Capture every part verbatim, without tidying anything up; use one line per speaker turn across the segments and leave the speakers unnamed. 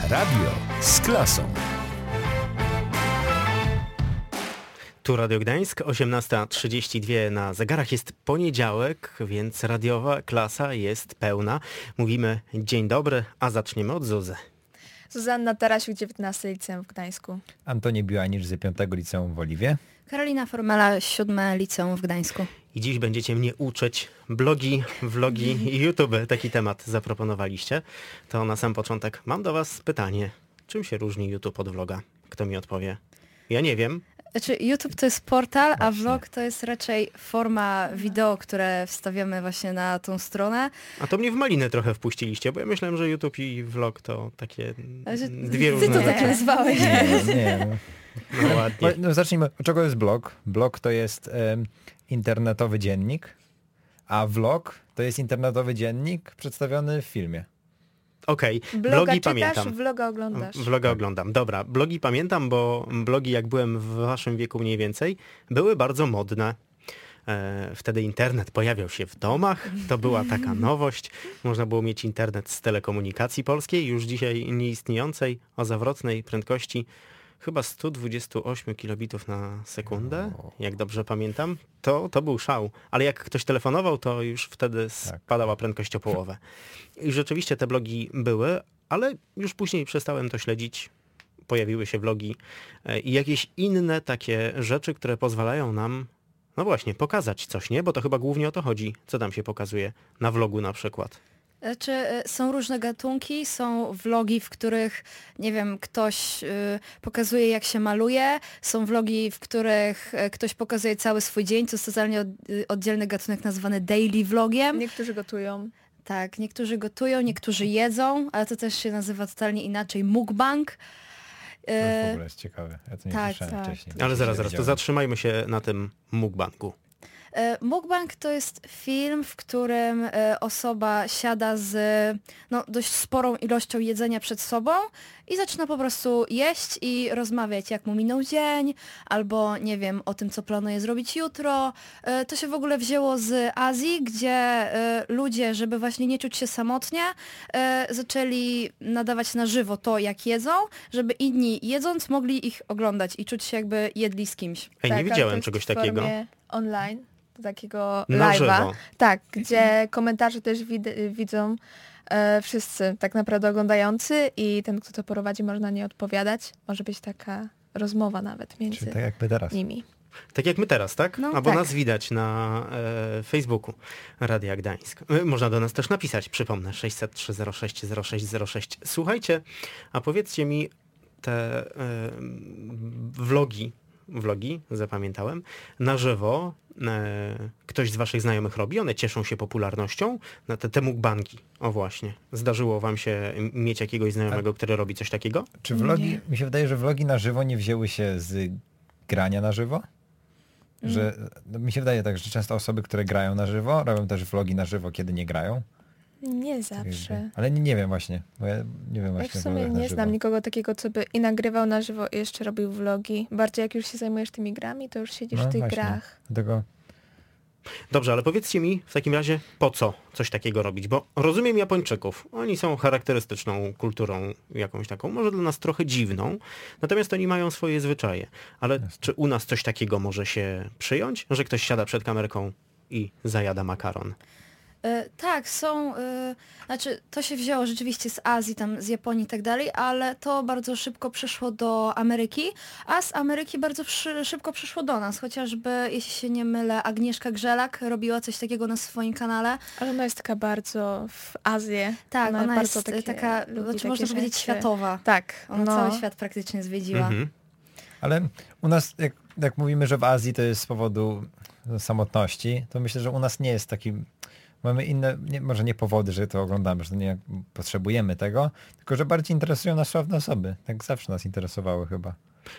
Radio z klasą.
Tu Radio Gdańsk, osiemnasta trzydzieści dwa na zegarach, jest poniedziałek, więc radiowa klasa jest pełna. Mówimy dzień dobry, a zaczniemy od Zuzy.
Zuzanna Tarasiuk, dziewiętnasty Liceum w Gdańsku.
Antoni Biłanisz z piątego Liceum w Oliwie.
Karolina Formela, siódme Liceum w Gdańsku.
I dziś będziecie mnie uczyć blogi, vlogi i YouTube. Taki temat zaproponowaliście. To na sam początek mam do was pytanie. Czym się różni YouTube od vloga? Kto mi odpowie? Ja nie wiem.
Znaczy YouTube to jest portal,
Właśnie.
a vlog to jest raczej forma wideo, które wstawiamy właśnie na tą stronę.
A to mnie w malinę trochę wpuściliście, bo ja myślałem, że YouTube i vlog to takie
Że
dwie
ty
różne
to tak
rzeczy.
nazwałeś.
Nie, nie. No.
No ładnie.
No, zacznijmy, od czego jest blog? Blog to jest em, internetowy dziennik, a vlog to jest internetowy dziennik przedstawiony w filmie.
Okej,
Bloga
blogi
czytasz,
pamiętam.
vloga oglądasz.
Vloga oglądam. Dobra, blogi pamiętam, bo blogi jak byłem w waszym wieku mniej więcej, były bardzo modne. E, wtedy internet pojawiał się w domach, to była taka nowość. Można było mieć internet z telekomunikacji polskiej, już dzisiaj nieistniejącej, o zawrotnej prędkości chyba sto dwadzieścia osiem kilobitów na sekundę, jak dobrze pamiętam. To, to był szał. Ale jak ktoś telefonował, to już wtedy spadała prędkość o połowę. I rzeczywiście te blogi były, ale już później przestałem to śledzić. Pojawiły się vlogi e, i jakieś inne takie rzeczy, które pozwalają nam, no właśnie, pokazać coś, nie? Bo to chyba głównie o to chodzi, co tam się pokazuje na vlogu na przykład.
Znaczy, y, są różne gatunki, są vlogi, w których, nie wiem, ktoś y, pokazuje, jak się maluje, są vlogi, w których y, ktoś pokazuje cały swój dzień, to jest totalnie od, y, oddzielny gatunek nazwany daily vlogiem.
Niektórzy gotują.
Tak, niektórzy gotują, niektórzy jedzą, ale to też się nazywa totalnie inaczej mukbang.
To w ogóle jest ciekawe. Ja to nie
tak,
słyszałem
tak.
wcześniej.
Ale zaraz,
Nie
zaraz, to
wiedziałem.
zatrzymajmy się na tym mukbangu.
E, Mukbang to jest film, w którym e, osoba siada z no, dość sporą ilością jedzenia przed sobą i zaczyna po prostu jeść i rozmawiać, jak mu minął dzień, albo nie wiem, o tym, co planuje zrobić jutro. E, To się w ogóle wzięło z Azji, gdzie e, ludzie, żeby właśnie nie czuć się samotnie, e, zaczęli nadawać na żywo to, jak jedzą, żeby inni jedząc mogli ich oglądać i czuć się, jakby jedli z kimś.
Ej,
Tak,
nie
ale
widziałem
to jest
czegoś
w
takiego.
formie online, takiego
Na
live'a.
żywo.
Tak, gdzie komentarze też wid- widzą e, wszyscy tak naprawdę oglądający i ten, kto to prowadzi, może na nie odpowiadać. Może być taka rozmowa nawet między
Czyli tak jakby teraz.
nimi.
Tak jak my teraz, tak?
No,
Albo
tak.
nas widać na e, Facebooku Radia Gdańsk. E, można do nas też napisać, przypomnę, sześćset trzy zero sześć zero sześć zero sześć. Słuchajcie, a powiedzcie mi, te e, vlogi, vlogi, zapamiętałem, na żywo e, ktoś z waszych znajomych robi? One cieszą się popularnością? Na te, te mukbangi, o właśnie. Zdarzyło wam się mieć jakiegoś znajomego, który robi coś takiego?
Czy vlogi,
Nie.
mi się wydaje, że vlogi na żywo nie wzięły się z grania na żywo? Że no, mi się wydaje tak, że często osoby, które grają na żywo, robią też vlogi na żywo, kiedy nie grają.
Nie
Tak
zawsze.
jakby. Ale nie, nie wiem właśnie, bo ja nie wiem
Ja
właśnie
w
o
sumie
vlogach na
nie
żywo.
znam nikogo takiego, co by i nagrywał na żywo i jeszcze robił vlogi. Bardziej jak już się zajmujesz tymi grami, to już siedzisz
No
w tych
właśnie.
grach.
Dlatego
Dobrze, ale powiedzcie mi w takim razie, po co coś takiego robić? Bo rozumiem Japończyków. Oni są charakterystyczną kulturą jakąś taką, może dla nas trochę dziwną, natomiast oni mają swoje zwyczaje. Ale czy u nas coś takiego może się przyjąć, że ktoś siada przed kamerką i zajada makaron?
E, tak, są, e, znaczy to się wzięło rzeczywiście z Azji, tam z Japonii i tak dalej, ale to bardzo szybko przeszło do Ameryki, a z Ameryki bardzo przy, szybko przyszło do nas, chociażby, jeśli się nie mylę, Agnieszka Grzelak robiła coś takiego na swoim kanale.
Ale ona jest taka bardzo w Azję.
Tak, ona,
bardzo
jest
takie
taka,
lubi
znaczy
takie
można powiedzieć
rzeczy.
światowa.
Tak,
Ona
no.
cały świat praktycznie zwiedziła.
Mhm.
Ale u nas, jak, jak mówimy, że w Azji to jest z powodu samotności, to myślę, że u nas nie jest taki... Mamy inne, nie, może nie powody, że to oglądamy, że nie potrzebujemy tego, tylko że bardziej interesują nas sławne osoby. Tak zawsze nas interesowały chyba.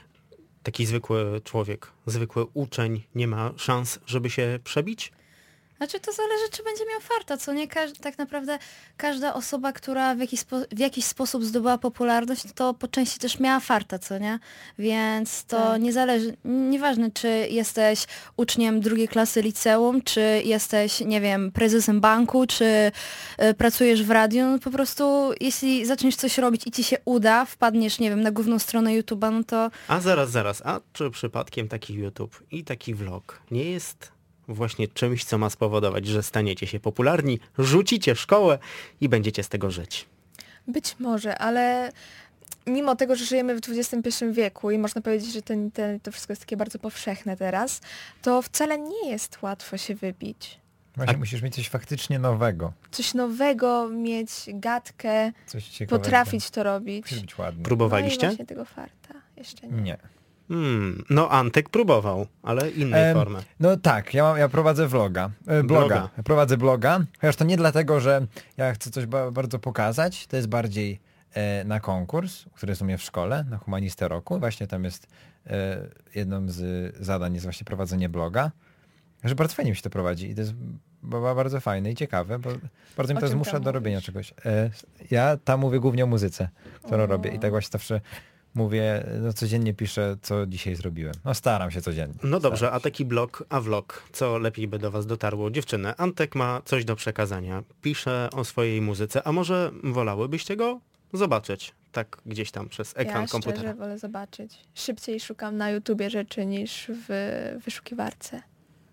Taki zwykły człowiek, zwykły uczeń nie ma szans, żeby się przebić?
Znaczy to zależy, czy będzie miał farta, co nie? Każ tak naprawdę każda osoba, która w jakiś, w jakiś sposób zdobyła popularność, to po części też miała farta, co nie? Więc to
Tak.
nie zależy, nieważne, czy jesteś uczniem drugiej klasy liceum, czy jesteś, nie wiem, prezesem banku, czy y, pracujesz w radiu, no po prostu jeśli zaczniesz coś robić i ci się uda, wpadniesz, nie wiem, na główną stronę YouTube'a, no to...
A zaraz, zaraz, a czy przypadkiem taki YouTube i taki vlog nie jest właśnie czymś, co ma spowodować, że staniecie się popularni, rzucicie szkołę i będziecie z tego żyć?
Być może, ale mimo tego, że żyjemy w dwudziestym pierwszym wieku i można powiedzieć, że ten, ten, to wszystko jest takie bardzo powszechne teraz, to wcale nie jest łatwo się wybić.
Właśnie
A-
musisz mieć coś faktycznie nowego.
Coś nowego, mieć gadkę,
Coś ciekawego.
potrafić to robić.
Musisz być ładny.
No i
Próbowaliście?
właśnie tego farta. Jeszcze nie.
Nie.
Hmm, no Antek próbował, ale innej
Em,
formy.
No tak, ja, mam, ja prowadzę vloga, e, bloga.
Bloga.
Ja prowadzę bloga, chociaż to nie dlatego, że ja chcę coś ba bardzo pokazać, to jest bardziej e, na konkurs, który jest u mnie w szkole, na Humanistę Roku. Właśnie tam jest e, jedną z zadań jest właśnie prowadzenie bloga. Że bardzo fajnie mi się to prowadzi i to jest ba bardzo fajne i ciekawe, bo bardzo mi
O
to
czym
zmusza
tam
do robienia
mówisz?
czegoś. E, ja tam mówię głównie o muzyce, którą
O.
robię i tak właśnie zawsze mówię, no codziennie piszę, co dzisiaj zrobiłem. No staram się codziennie.
No dobrze,
Staram
a
się.
taki blog, a vlog, co lepiej by do was dotarło? Dziewczyny, Antek ma coś do przekazania, pisze o swojej muzyce, a może wolałybyście go zobaczyć, tak gdzieś tam przez ekran
Ja
komputera?
szczerze wolę zobaczyć. Szybciej szukam na YouTubie rzeczy niż w wyszukiwarce.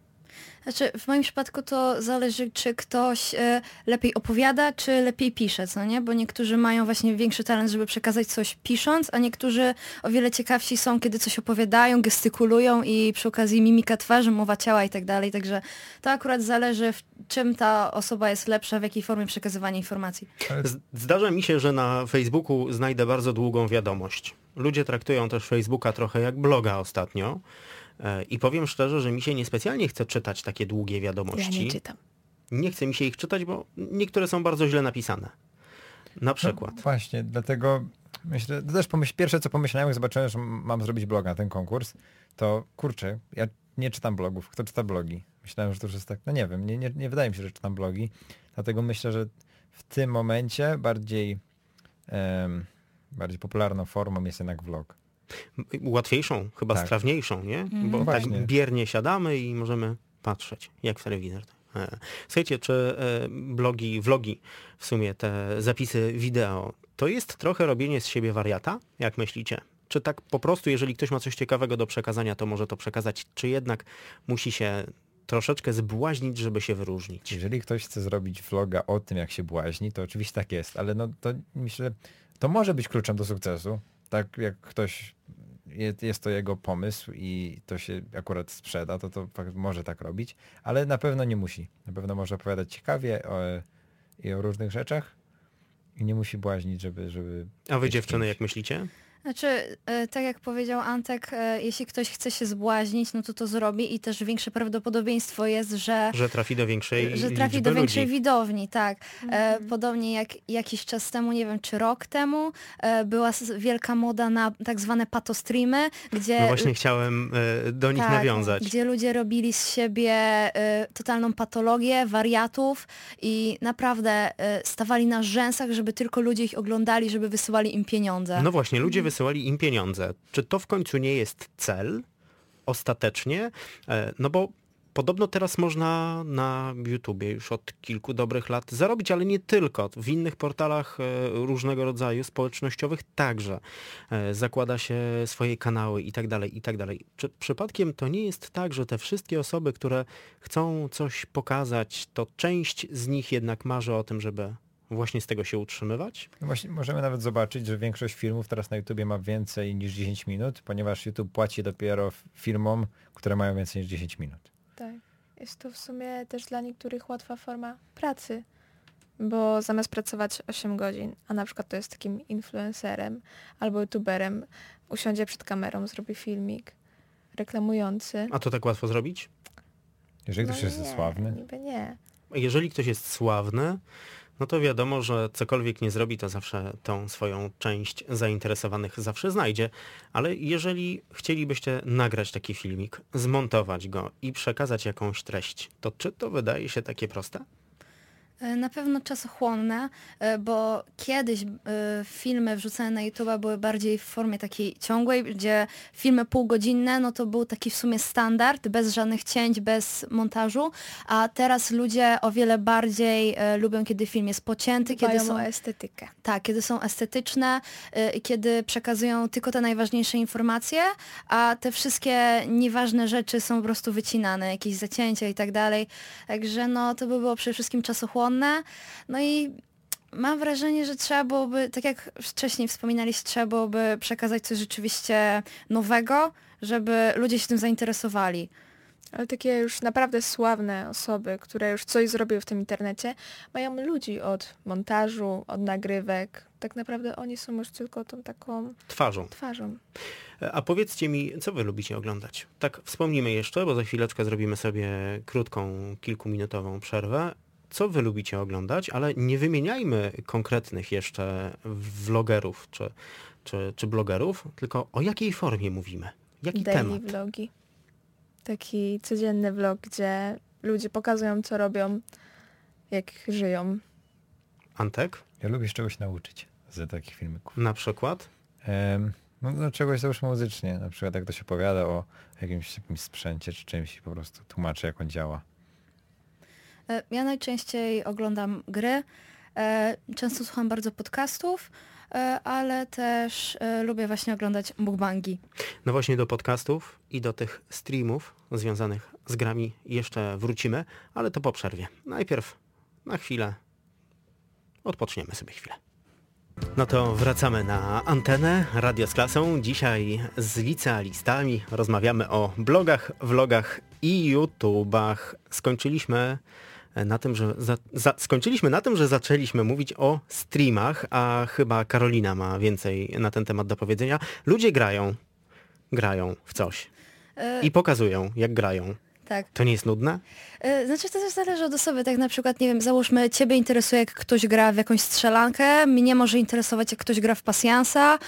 Znaczy, w moim przypadku to zależy, czy ktoś e, lepiej opowiada, czy lepiej pisze, co nie? Bo niektórzy mają właśnie większy talent, żeby przekazać coś pisząc, a niektórzy o wiele ciekawsi są, kiedy coś opowiadają, gestykulują i przy okazji mimika twarzy, mowa ciała i tak dalej. Także to akurat zależy, w czym ta osoba jest lepsza, w jakiej formie przekazywania informacji.
Z- Zdarza mi się, że na Facebooku znajdę bardzo długą wiadomość. Ludzie traktują też Facebooka trochę jak bloga ostatnio. E, I powiem szczerze, że mi się niespecjalnie chce czytać takie długie
Ja
wiadomości.
nie czytam.
Nie chce mi się ich czytać, bo niektóre są bardzo źle napisane. Na przykład.
No właśnie, dlatego myślę, to też pomyśl, pierwsze co pomyślałem, jak zobaczyłem, że mam zrobić bloga na ten konkurs, to kurczę, ja nie czytam blogów. Kto czyta blogi? Myślałem, że to już jest tak, no nie wiem, nie, nie, nie wydaje mi się, że czytam blogi. Dlatego myślę, że w tym momencie bardziej, em, bardziej popularną formą jest jednak vlog.
Łatwiejszą, chyba
Tak.
sprawniejszą, nie?
Mhm.
Bo
No
tak
właśnie.
biernie siadamy i możemy patrzeć, jak w telewizor. E, Słuchajcie, czy e, blogi, vlogi, w sumie te zapisy wideo, to jest trochę robienie z siebie wariata? Jak myślicie? Czy tak po prostu, jeżeli ktoś ma coś ciekawego do przekazania, to może to przekazać, czy jednak musi się troszeczkę zbłaźnić, żeby się wyróżnić?
Jeżeli ktoś chce zrobić vloga o tym, jak się błaźni, to oczywiście tak jest, ale no to myślę, to może być kluczem do sukcesu. Tak jak ktoś, jest, jest to jego pomysł i to się akurat sprzeda, to to fakt może tak robić, ale na pewno nie musi. Na pewno może opowiadać ciekawie o, i o różnych rzeczach i nie musi błaźnić, żeby... żeby
A wy
być
dziewczyny,
kimś.
jak myślicie?
Znaczy, e, tak jak powiedział Antek, e, jeśli ktoś chce się zbłaźnić, no to to zrobi i też większe prawdopodobieństwo jest, że
Że trafi do większej
że trafi
liczby
do większej
ludzi.
widowni, tak. E,
Mhm.
podobnie jak jakiś czas temu, nie wiem, czy rok temu, e, była s- wielka moda na tak zwane patostreamy, gdzie...
No właśnie chciałem e, do nich
tak,
nawiązać.
gdzie ludzie robili z siebie e, totalną patologię, wariatów i naprawdę e, stawali na rzęsach, żeby tylko ludzie ich oglądali, żeby wysyłali im pieniądze.
No właśnie, ludzie wysyłali im pieniądze. Czy to w końcu nie jest cel ostatecznie? E, No bo podobno teraz można na YouTubie już od kilku dobrych lat zarobić, ale nie tylko. W innych portalach e, różnego rodzaju społecznościowych także e, zakłada się swoje kanały i tak dalej, i tak dalej. Czy przypadkiem to nie jest tak, że te wszystkie osoby, które chcą coś pokazać, to część z nich jednak marzy o tym, żeby właśnie z tego się utrzymywać?
No właśnie możemy nawet zobaczyć, że większość filmów teraz na YouTubie ma więcej niż dziesięć minut, ponieważ YouTube płaci dopiero f- filmom, które mają więcej niż dziesięć minut.
Tak. Jest to w sumie też dla niektórych łatwa forma pracy, bo zamiast pracować osiem godzin, a na przykład to jest takim influencerem albo youtuberem, usiądzie przed kamerą, zrobi filmik reklamujący.
A to tak łatwo zrobić?
Jeżeli ktoś
No
jest
nie,
sławny,
niby nie.
Jeżeli ktoś jest sławny, no to wiadomo, że cokolwiek nie zrobi, to zawsze tą swoją część zainteresowanych zawsze znajdzie, ale jeżeli chcielibyście nagrać taki filmik, zmontować go i przekazać jakąś treść, to czy to wydaje się takie proste?
Na pewno czasochłonne, bo kiedyś filmy wrzucane na YouTube'a były bardziej w formie takiej ciągłej, gdzie filmy półgodzinne, no to był taki w sumie standard, bez żadnych cięć, bez montażu, a teraz ludzie o wiele bardziej lubią, kiedy film jest pocięty, kiedy są
o estetykę.
Tak, kiedy są estetyczne i kiedy przekazują tylko te najważniejsze informacje, a te wszystkie nieważne rzeczy są po prostu wycinane, jakieś zacięcia i tak dalej. Także no to by było przede wszystkim czasochłonne. No i mam wrażenie, że trzeba byłoby, tak jak wcześniej wspominaliście, trzeba byłoby przekazać coś rzeczywiście nowego, żeby ludzie się tym zainteresowali.
Ale takie już naprawdę sławne osoby, które już coś zrobiły w tym internecie, mają ludzi od montażu, od nagrywek. Tak naprawdę oni są już tylko tą taką
Twarzą.
twarzą.
A powiedzcie mi, co wy lubicie oglądać? Tak wspomnimy jeszcze, bo za chwileczkę zrobimy sobie krótką, kilkuminutową przerwę. Co wy lubicie oglądać, ale nie wymieniajmy konkretnych jeszcze vlogerów czy, czy, czy blogerów, tylko o jakiej formie mówimy? Jaki
Daily
temat?
vlogi. Taki codzienny vlog, gdzie ludzie pokazują, co robią, jak żyją.
Antek?
Ja lubię się czegoś nauczyć z takich filmików.
Na przykład?
Em, no, no czegoś to już muzycznie, na przykład jak ktoś opowiada o jakimś, jakimś sprzęcie czy czymś i po prostu tłumaczy, jak on działa.
Ja najczęściej oglądam gry, często słucham bardzo podcastów, ale też lubię właśnie oglądać mukbangi.
No właśnie do podcastów i do tych streamów związanych z grami jeszcze wrócimy, ale to po przerwie. Najpierw na chwilę odpoczniemy sobie chwilę. No to wracamy na antenę Radio z Klasą. Dzisiaj z licealistami rozmawiamy o blogach, vlogach i YouTubach. Skończyliśmy na tym, że za, za, skończyliśmy na tym, że zaczęliśmy mówić o streamach, a chyba Karolina ma więcej na ten temat do powiedzenia. Ludzie grają, grają w coś i pokazują, jak grają.
Tak.
To nie jest nudne?
Znaczy to też zależy od osoby, tak na przykład, nie wiem, załóżmy, ciebie interesuje, jak ktoś gra w jakąś strzelankę, mnie może interesować, jak ktoś gra w pasjansa,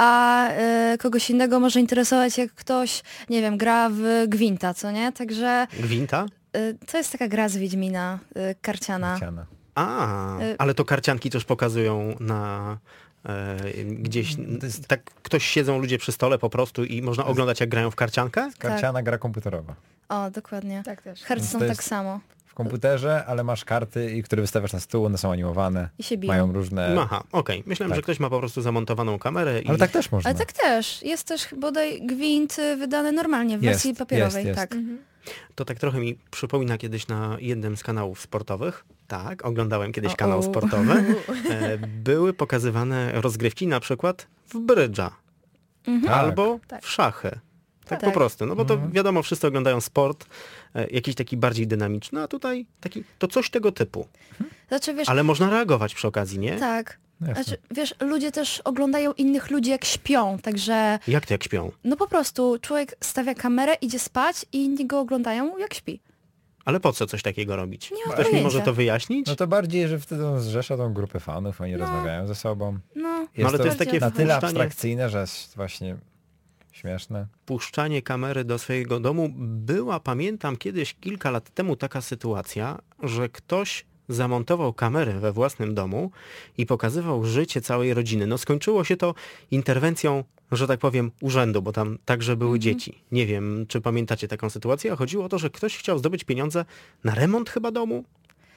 a y, kogoś innego może interesować, jak ktoś, nie wiem, gra w Gwinta, co nie? Także...
Gwinta?
Y, to jest taka gra z Wiedźmina, y, karciana.
Chciana.
A,
Y-
ale to karcianki też pokazują na... E, gdzieś,
To jest-
tak ktoś siedzą ludzie przy stole po prostu i można oglądać, jak grają w karciankę?
Karciana gra komputerowa.
O, dokładnie.
Tak też.
Hearthstone
To
tak
jest-
samo.
W komputerze, ale masz karty, i które wystawiasz na stół, one są animowane,
I się biją.
mają różne...
Aha, okej. Myślałem,
tak.
że ktoś ma po prostu zamontowaną kamerę i...
Ale tak też można.
Ale tak też. Jest też bodaj Gwint y, wydany normalnie w
Jest,
wersji papierowej.
jest, jest.
Tak.
Mhm.
To tak trochę mi przypomina kiedyś na jednym z kanałów sportowych. Tak, oglądałem kiedyś
O-o.
kanał sportowy. E, były pokazywane rozgrywki na przykład w brydża
Mhm.
Tak.
albo
Tak.
w szachy. Tak,
Tak.
po prostu. No bo to
Mhm.
wiadomo, wszyscy oglądają sport, e, jakiś taki bardziej dynamiczny, a tutaj taki, to coś tego typu.
Znaczy, wiesz,
Ale można reagować przy okazji, nie?
tak.
Jasne.
Znaczy, wiesz, ludzie też oglądają innych ludzi, jak śpią, także
Jak to jak śpią?
no po prostu człowiek stawia kamerę, idzie spać i inni go oglądają, jak śpi.
Ale po co coś takiego robić?
Nie mam
Ktoś mi
pojęcia.
może to wyjaśnić?
No to bardziej, że wtedy on zrzesza tą grupę fanów, oni
No.
rozmawiają ze sobą.
No,
Jest
ale to jest takie
na tyle
wpuszczanie-
abstrakcyjne, że jest właśnie śmieszne.
Puszczanie kamery do swojego domu. Była, pamiętam kiedyś, kilka lat temu taka sytuacja, że ktoś zamontował kamerę we własnym domu i pokazywał życie całej rodziny. No skończyło się to interwencją, że tak powiem, urzędu, bo tam także były dzieci. Nie wiem, czy pamiętacie taką sytuację, a chodziło o to, że ktoś chciał zdobyć pieniądze na remont chyba domu.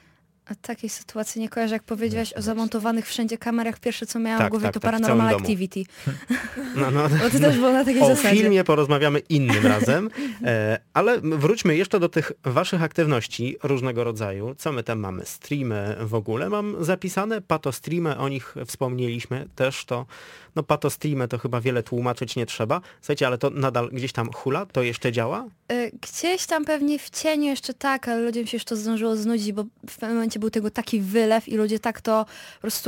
a takiej sytuacji nie kojarzę, jak powiedziałaś o zamontowanych wszędzie kamerach. Pierwsze, co miałam
Tak,
w głowie,
tak,
to
tak, w
Paranormal
całym domu.
Activity.
No, no,
Bo to też było na takiej
o
zasadzie.
filmie porozmawiamy innym razem, e, ale wróćmy jeszcze do tych waszych aktywności różnego rodzaju. Co my tam mamy? Streamy w ogóle mam zapisane, patostreamy, o nich wspomnieliśmy też, to no patostreamy to chyba wiele tłumaczyć nie trzeba. Słuchajcie, ale to nadal gdzieś tam hula, to jeszcze działa?
Y, Gdzieś tam pewnie w cieniu jeszcze tak, ale ludziom się już to zdążyło znudzić, bo w pewnym momencie był tego taki wylew i ludzie tak to po prostu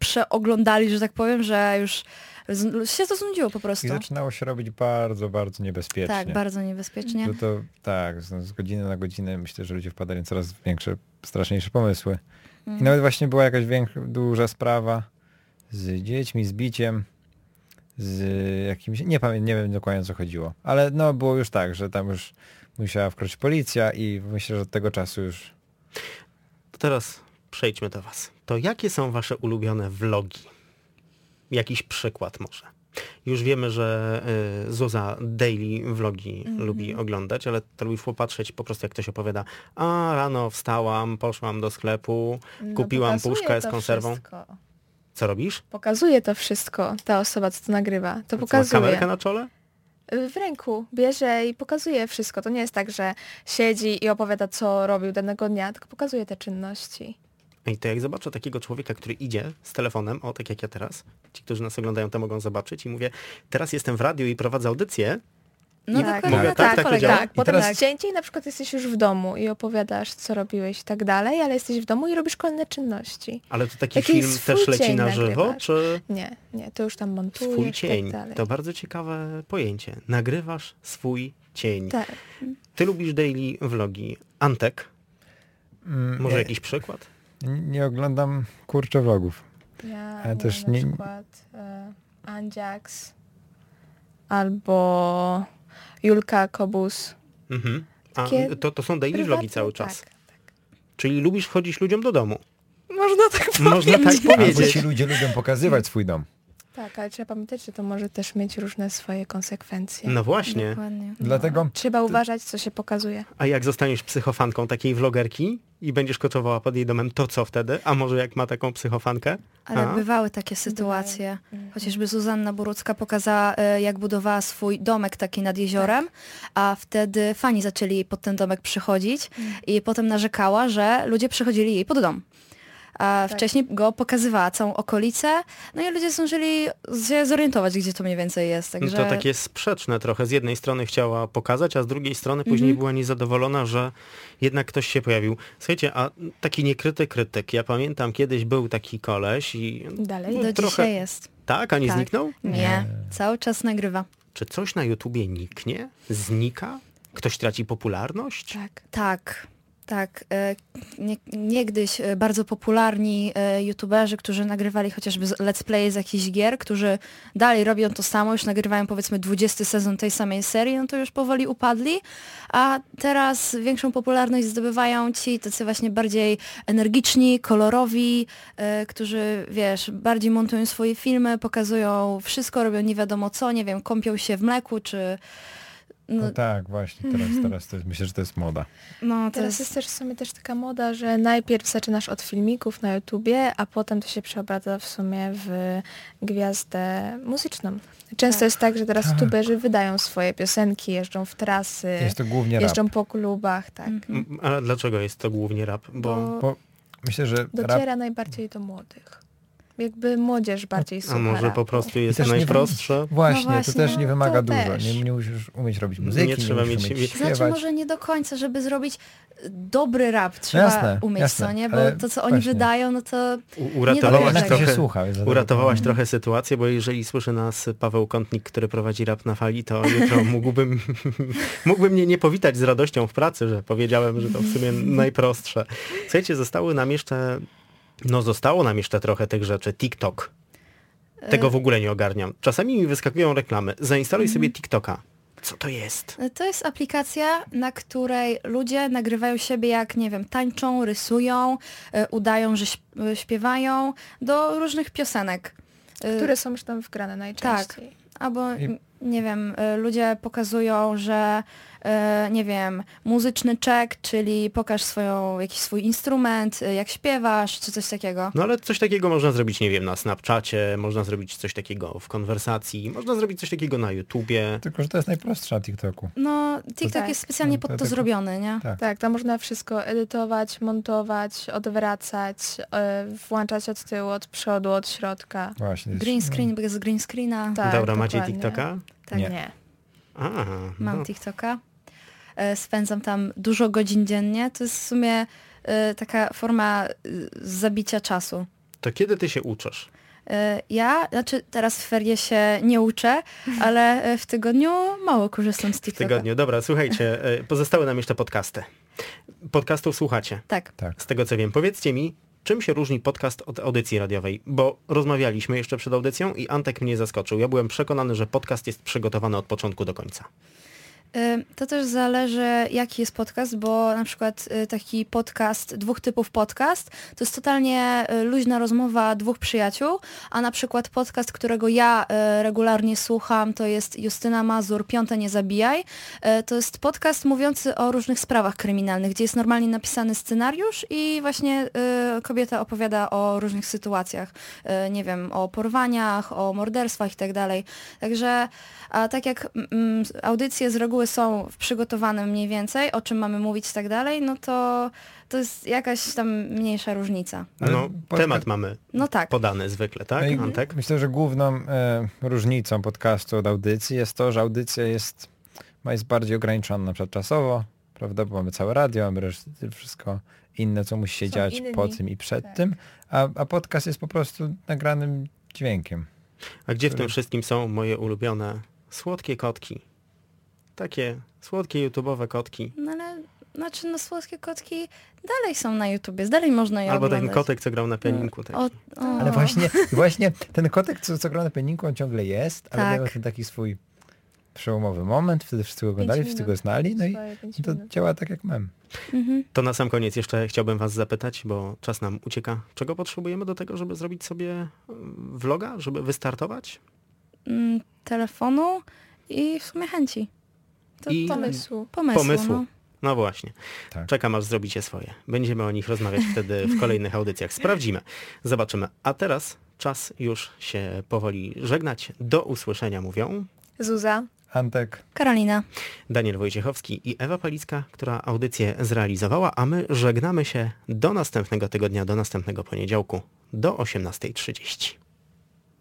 przeoglądali, że tak powiem, że już z, się to znudziło po prostu.
I zaczynało się robić bardzo, bardzo niebezpiecznie.
Tak, bardzo niebezpiecznie.
Że to tak, z, z godziny na godzinę myślę, że ludzie wpadali w coraz większe, straszniejsze pomysły.
Mm.
I nawet właśnie była jakaś większa, duża sprawa z dziećmi, z biciem, z jakimś, nie pamiętam, nie wiem dokładnie o co chodziło, ale no było już tak, że tam już musiała wkroczyć policja i myślę, że od tego czasu już...
To teraz przejdźmy do was. To jakie są wasze ulubione vlogi? Jakiś przykład może. Już wiemy, że y, Zuza daily vlogi
Mhm.
lubi oglądać, ale to lubisz popatrzeć po prostu jak ktoś opowiada, a rano wstałam, poszłam do sklepu,
No,
kupiłam
pokazuje
puszkę z
to
konserwą.
wszystko.
Co robisz?
Pokazuje to wszystko, ta osoba, co to nagrywa. To
Co, ma
pokazuje.
kamerkę na czole?
W ręku bierze i pokazuje wszystko. To nie jest tak, że siedzi i opowiada, co robił danego dnia, tylko pokazuje te czynności.
I to jak zobaczę takiego człowieka, który idzie z telefonem, o tak jak ja teraz, ci, którzy nas oglądają, to mogą zobaczyć i mówię, teraz jestem w radiu i prowadzę audycję.
No
I-
dokładnie
Mówię,
tak,
tak, tak to
kolega.
działa?
Tak,
I
potem
teraz-
jest dzień i na przykład jesteś już w domu i opowiadasz, co robiłeś i tak dalej, ale jesteś w domu i robisz kolejne czynności.
Ale to taki
Jaki
film
swój
też leci
dzień
na żywo,
nagrywasz?
czy
Nie, nie, to już tam montujesz
swój
i
cień?
tak dalej.
To bardzo ciekawe pojęcie. Nagrywasz swój cień.
Tak.
Ty lubisz daily vlogi. Antek,
Mm,
może
nie,
jakiś przykład?
nie oglądam kurczę vlogów.
Ja
Ale
nie,
też
na
nie-
przykład e, Andziax albo Julka Kobus.
Mhm. A
Takie
to, to są daily vlogi
Prywatne,
cały czas.
Tak, tak.
Czyli lubisz wchodzić ludziom do domu.
Można tak
Można tak
powiedzieć.
Albo
powiedzieć.
ci ludzie lubią pokazywać swój dom.
Tak, ale trzeba pamiętać, że to może też mieć różne swoje konsekwencje.
No właśnie.
Dokładnie.
Dlatego
Trzeba uważać, co się pokazuje.
A jak zostaniesz psychofanką takiej vlogerki i będziesz koczowała pod jej domem, to co wtedy? A może jak ma taką psychofankę?
Ale
A?
bywały takie sytuacje.
Mhm.
Chociażby Zuzanna Borucka pokazała, e, jak budowała swój domek taki nad jeziorem, a wtedy fani zaczęli jej pod ten domek przychodzić i potem narzekała, że ludzie przychodzili jej pod dom. A
Tak.
wcześniej go pokazywała całą okolicę, no i ludzie zdążyli się zorientować, gdzie to mniej więcej jest.
No
Także...
to takie sprzeczne trochę. Z jednej strony chciała pokazać, a z drugiej strony później
Mhm.
była niezadowolona, że jednak ktoś się pojawił. Słuchajcie, a taki niekryty krytyk. Ja pamiętam, kiedyś był taki koleś i...
Dalej.
No,
Do
trochę-
dzisiaj jest.
Tak, a nie
Tak.
zniknął?
Nie, cały czas nagrywa.
Czy coś na YouTubie niknie? Znika? Ktoś traci popularność?
Tak.
Tak, tak. E, Nie, niegdyś e, bardzo popularni e, youtuberzy, którzy nagrywali chociażby z- let's play z jakichś gier, którzy dalej robią to samo, już nagrywają powiedzmy dwudziesty sezon tej samej serii, no to już powoli upadli, a teraz większą popularność zdobywają ci tacy właśnie bardziej energiczni, kolorowi, e, którzy wiesz, bardziej montują swoje filmy, pokazują wszystko, robią nie wiadomo co, nie wiem, kąpią się w mleku, czy... No,
No tak, właśnie, teraz, teraz to jest, myślę, że to jest moda.
no to
Teraz
jest...
jest też w sumie też taka moda, że najpierw zaczynasz od filmików na YouTubie, a potem to się przeobraca w sumie w gwiazdę muzyczną. Często
Tak.
jest tak, że teraz
Tak.
youtuberzy wydają swoje piosenki, jeżdżą w trasy,
Jest to głównie rap.
jeżdżą po klubach, tak.
Mhm.
M- Ale dlaczego jest to głównie rap? Bo...
Bo
Bo myślę, że rap...
dociera najbardziej do młodych. Jakby młodzież bardziej słucha
A może
rapu.
po prostu jest
też nie
najprostsze?
Właśnie,
No właśnie,
to też nie wymaga
to
dużo.
też.
Nie, nie musisz umieć robić muzyki,
Nie
nie,
trzeba
musisz
mieć-
umieć
Znaczy
śpiewać.
może nie do końca, żeby zrobić dobry rap trzeba
Jasne,
umieć,
jasne,
co nie? Bo
ale
to, co oni
właśnie.
wydają, no to
U-
Nie
uratowałaś
dość,
Ale
tak.
jednak się
trochę...
słucha. więc
Uratowałaś
dlatego-
trochę sytuację, bo jeżeli słyszy nas Paweł Kątnik, który prowadzi Rap na Fali, to jutro mógłbym, mógłbym mnie nie powitać z radością w pracy, że powiedziałem, że to w sumie najprostsze. Słuchajcie, zostały nam jeszcze, no zostało nam jeszcze trochę tych rzeczy. TikTok. Tego w ogóle nie ogarniam. Czasami mi wyskakują reklamy. Zainstaluj sobie TikToka. Co to jest?
e, to jest aplikacja, na której ludzie nagrywają siebie jak, nie wiem, tańczą, rysują, e, udają, że śp- e, śpiewają do różnych piosenek. E,
Które są już tam wgrane najczęściej.
Albo,
I-
m, nie wiem, e, ludzie pokazują, że e, nie wiem, muzyczny check, czyli pokaż swoją, jakiś swój instrument, e, jak śpiewasz, czy coś takiego.
No ale coś takiego można zrobić, nie wiem, na Snapchacie, można zrobić coś takiego w konwersacji, można zrobić coś takiego na YouTubie.
Tylko, że to jest najprostsze na TikToku.
No, TikTok
tak.
jest specjalnie
No, to
pod to
tak-
zrobiony, nie?
Tak.
Tak, tam można wszystko edytować, montować, odwracać, e, włączać od tyłu, od przodu, od środka.
Właśnie. jest-
Green screen bez green screena.
Tak,
Dobra, macie
dokładnie.
TikToka?
Tak,
Nie.
Nie.
A,
mam
no.
TikToka. E, Spędzam tam dużo godzin dziennie. To jest w sumie e, taka forma e, zabicia czasu.
To kiedy ty się uczysz?
E, Ja, znaczy teraz w ferie się nie uczę, ale e, w tygodniu mało korzystam z
W
TikToka.
tygodniu. Dobra, słuchajcie, e, pozostały nam jeszcze podcasty. Podcastów słuchacie,
Tak.
Tak.
z tego co wiem. Powiedzcie mi, czym się różni podcast od audycji radiowej? Bo rozmawialiśmy jeszcze przed audycją i Antek mnie zaskoczył. Ja byłem przekonany, że podcast jest przygotowany od początku do końca.
Y, To też zależy, jaki jest podcast, bo na przykład y, taki podcast, dwóch typów podcast, to jest totalnie y, luźna rozmowa dwóch przyjaciół, a na przykład podcast, którego ja y, regularnie słucham, to jest Justyna Mazur, Piąte nie zabijaj. Y, To jest podcast mówiący o różnych sprawach kryminalnych, gdzie jest normalnie napisany scenariusz i właśnie y, kobieta opowiada o różnych sytuacjach, y, nie wiem, o porwaniach, o morderstwach i tak dalej. Także, a tak jak mm, audycje z reguły są przygotowane mniej więcej, o czym mamy mówić i tak dalej, no to to jest jakaś tam mniejsza różnica.
Ale
No,
podcast-
temat mamy
No tak.
podany zwykle, tak,
No i
Antek?
Myślę, że główną e, różnicą podcastu od audycji jest to, że audycja jest, ma jest bardziej ograniczona na przykład czasowo, prawda, bo mamy całe radio, mamy resztę, wszystko inne, co musi się
Są
dziać
inni.
po tym i przed
Tak.
tym, a, a podcast jest po prostu nagranym dźwiękiem.
A gdzie w tym
który-
wszystkim są moje ulubione słodkie kotki? Takie słodkie YouTube'owe kotki.
No ale, znaczy no słodkie kotki dalej są na YouTubie, dalej można je
Albo ten
oglądać.
kotek, co grał na pianinku. Taki.
O, o.
Ale właśnie, właśnie ten kotek, co, co gra na pianinku, on ciągle jest, ale
Tak.
miał ten taki swój przełomowy moment, wtedy wszyscy go oglądali,
Pięć
wszyscy
minut.
go znali, no i
Swoje pięć
to
minut.
działa tak jak mem.
Mhm.
To na sam koniec jeszcze chciałbym was zapytać, bo czas nam ucieka. Czego potrzebujemy do tego, żeby zrobić sobie mm, vloga, żeby wystartować?
Mm, telefonu i w sumie chęci. To
I-
Pomysłu.
pomysłu.
pomysłu.
No.
No właśnie.
Tak.
Czekam, aż zrobicie swoje. Będziemy o nich rozmawiać wtedy w kolejnych audycjach. Sprawdzimy. Zobaczymy. A teraz czas już się powoli żegnać. Do usłyszenia mówią
Zuza.
Antek.
Karolina.
Daniel Wojciechowski i Ewa Palicka, która audycję zrealizowała, a my żegnamy się do następnego tygodnia, do następnego poniedziałku, do osiemnastej trzydzieści.